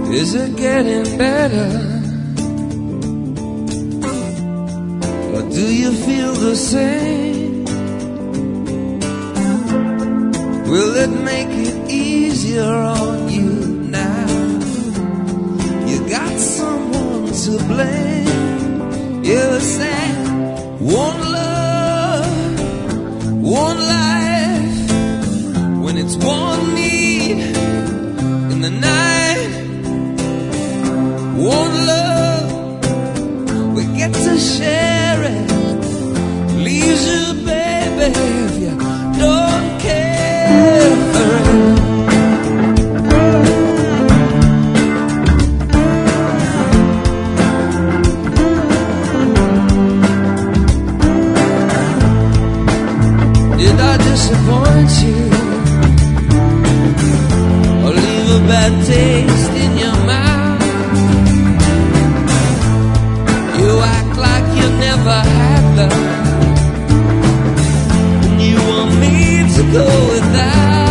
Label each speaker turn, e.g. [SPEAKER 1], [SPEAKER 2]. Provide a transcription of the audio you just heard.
[SPEAKER 1] Is it getting better? Or do you feel the same? Will it make it easier on you now? You got someone to blame. You say one love, one life, when it's one need in the night. One love, we get to share it. Leaves you, baby, if you don't care for it. Did I disappoint you? Or leave a bad taste in your mouth? You act like you never had love, and you want me to go without.